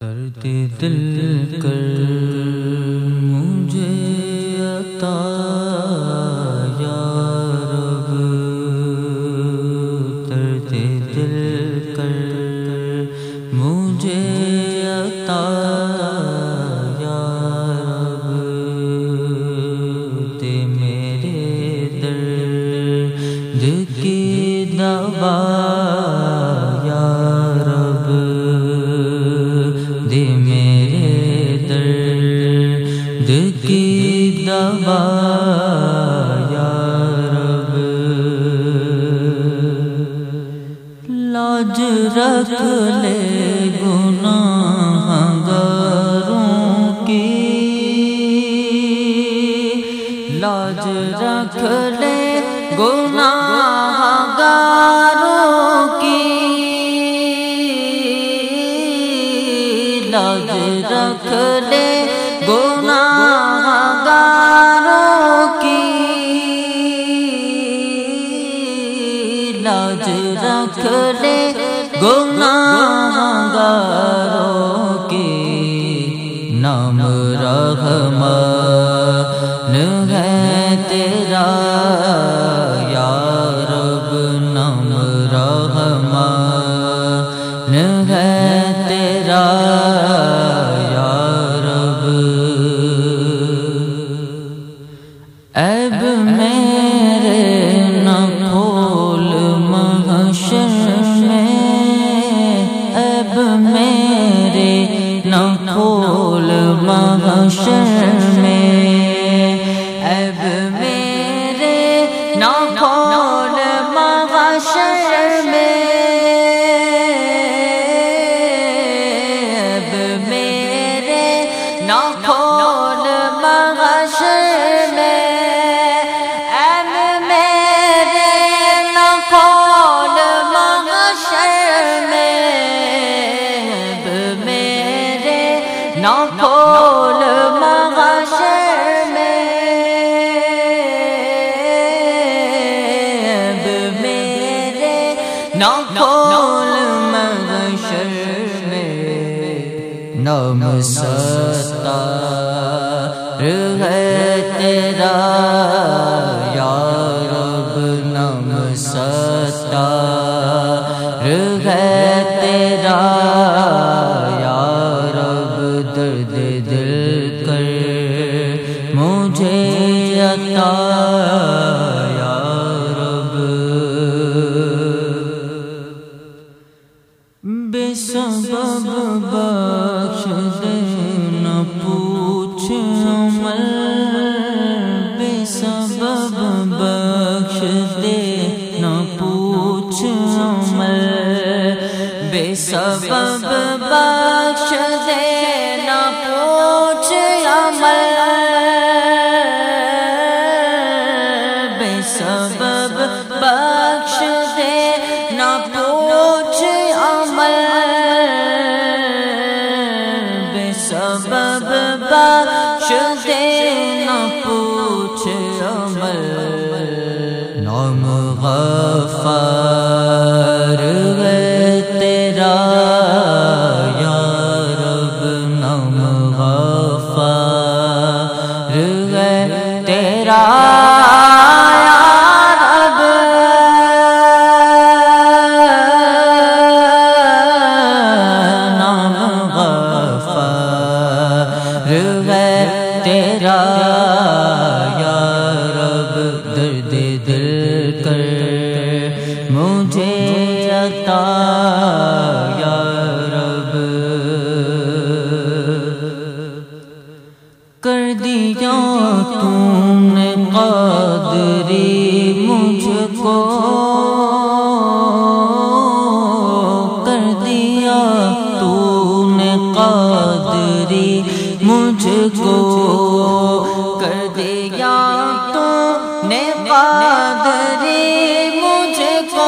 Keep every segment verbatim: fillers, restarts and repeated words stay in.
درد دل کر مجھے عطا یا رب، درد دل کر مجھے عطا یا رب، دے میرے درد کی دوا یا رب، دے میرے درد کی دوا یا رب، لاج رکھ لے گناہ گاروں کی، لاج رکھ لے گناہ گاروں کی، لاج رکھ لے گناہ گاروں کی، لاج رکھ لے گناہ گاروں کی، نام رحمان ہے تیرا یا رب، نام رحمان ہے تیرا یا رب، عیب میرے نہ کھول محشر میں، عیب میرے نہ کھول محشر میں، عیب میرے نہ کھول محشر میں، عیب میرے نہ کھول محشر میں، عیب میرے نہ کھول محشر میں، عیب میرے نہ کھول محشر میں، عیب میرے نہ کھول محشر میں، نام ستار ہے تیرا یا رب، نام ستار ہے تیرا یا رب، درد دل کر مجھے عطا یا رب، بے سبب بخش دے نہ پوچھ عمل، بے سبب بخش دے نہ پوچھ عمل، بے سبب بخش دے نہ پوچھ عمل، بے سبب بخش دے نہ پوچھ عمل، بے سبب بخش دے نہ پوچھ عمل، نام غفار ہے تیرا یا رب، نام غفار ہے تیرا یا رب، نام غفار ہے تیرا یا رب، درد دل کر مجھے عطا یا رب، کر دیا تو نے قادری مجھ کو، کر دیا تو نے قادری مجھ کو، کر دیا تو نے قادری مجھ کو،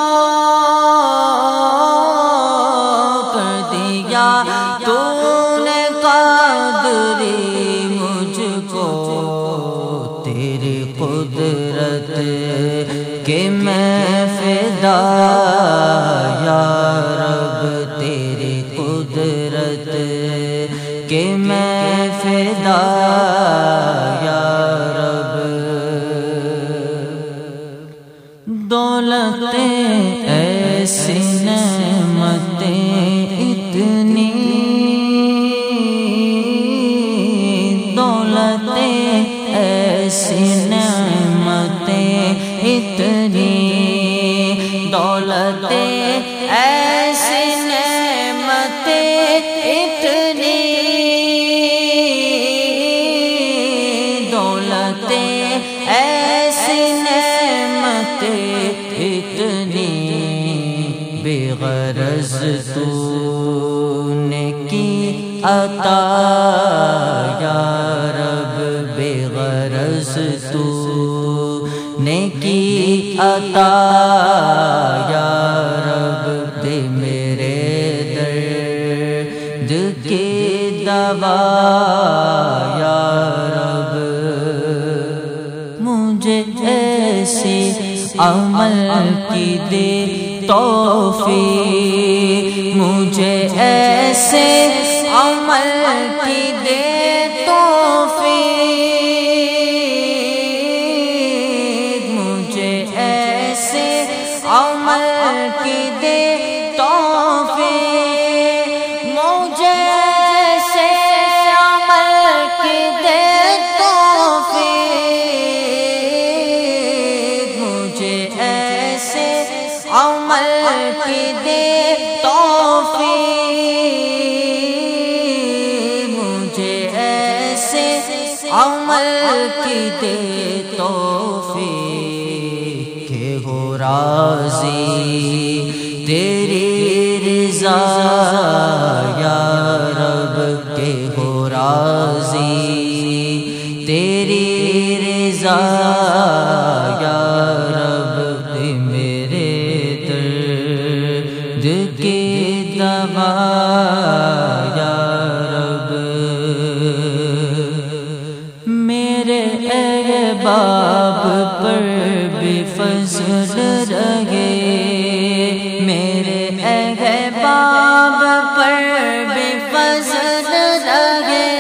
کر دیا تو نے قادری مجھ کو، تیری قدرت کہ میں فدا یا رب، تیری قدرت قدرت کہ میں فدا یا رب، دولت ایسی نعمتیں اتنی، دولت ایسی نعمتیں اتنی، دولت ایسی نعمتیں اتنی، دولت ایسی نعمتیں اتنی، بے غرض تو نے کی عطا یا رب، بے غرض تو نے کی عطا یا رب، دے میرے درد کی دوا یا رب، مجھے ایسی عمل کی دے توفیق، مجھے ایسے عمل کی دے توفیق، مجھے ایسے عمل کی دے توفیق، مجھے ایسے عمل کی دے توفیق، مجھے ایسے عمل کی دے توفیق، مجھے ایسے عمل کی دے توفیق، کہ ہو راضی تیری رضا یا رب، کہ ہو راضی تیری رضا یا رب، دے میرے درد کی دوا یا رب، میرے احباب پر بھی فضل رہے، میرے احباب پر بھی فضل رہے،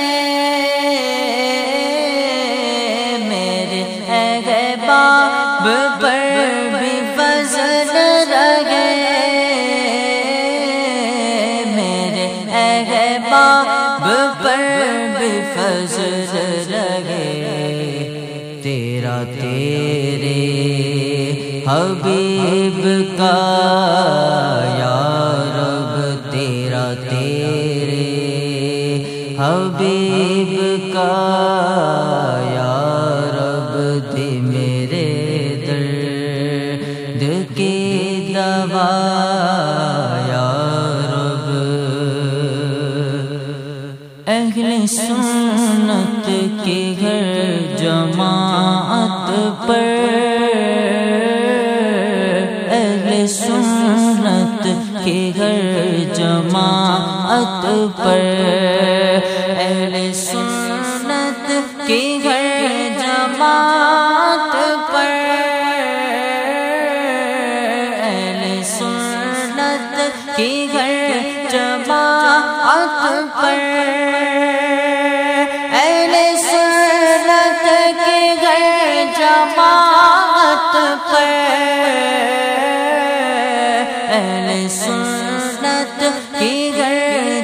میرے احباب پر بھی فضل رہے، میرے احباب پر بھی فضل رہے، تیرا تیرے حبیب کا یا رب، تیرا تیرے حبیب کا یا رب، دے میرے درد کی دوا یا رب، اہل سنت کے گھر جماعت پر، اہل سنت کے گھر جماعت پر، اہل سنت کے گھر جماعت پر، اہل سنت کے گھر جماعت پر، اہل سنت کے گھر جماعت پر، اہل سنت کے گھر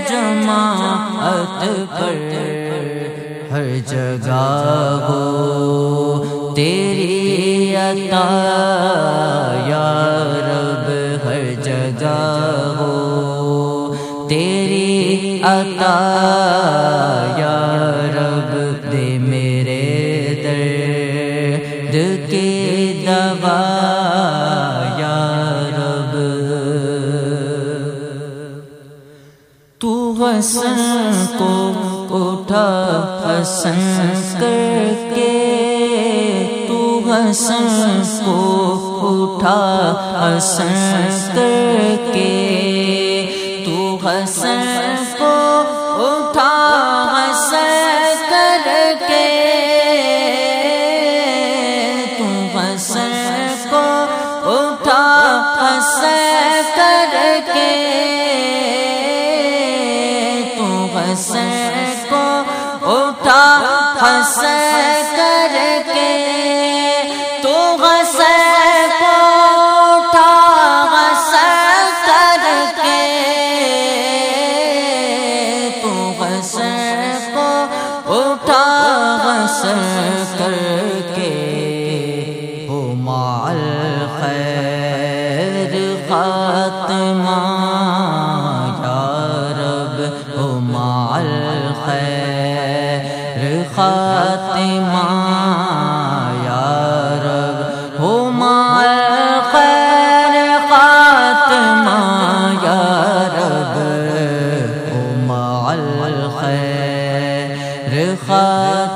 جماعت پر، ہر جگہ ہو تیری عطا یا رب، ہر جگہ ہو تیری عطا یا رب، دے میرے درد کی دوا یا رب، تو حسن کو اٹھا حسن کر کے، تو حسن کو اٹھا حسن کر کے، تو حسن کو اٹھا حسن کر کے، تو حسن کو اٹھا حسن کر کے، حسن کو اٹھا حسن کر کے تو حسن کو اٹھا حسن کر کے تو حسن کو اٹھا حسن کر کے ہو مع الخیر خاتمہ یا رب ہو مع الخیر خاتمہ یا رب ہو مع الخیر خاتمہ یا رب ہو مع الخیر خاتمہ